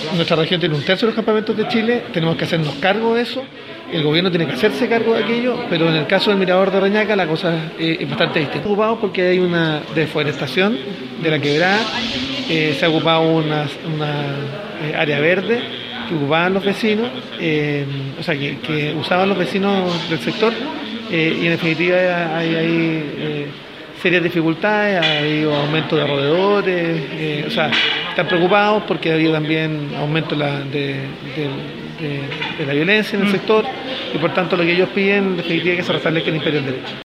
Nuestra región tiene un tercio de los campamentos de Chile, tenemos que hacernos cargo de eso, el gobierno tiene que hacerse cargo de aquello, pero en el caso del Mirador de Reñaca la cosa es bastante distinta. Preocupados porque hay una deforestación de la quebrada, se ha ocupado una área verde que ocupaban los vecinos, que usaban los vecinos del sector, y en definitiva hay serias dificultades, ha habido aumento de roedores, están preocupados porque ha habido también aumento de la violencia en el sector y por tanto lo que ellos piden en definitiva es que se restablezca el imperio del derecho.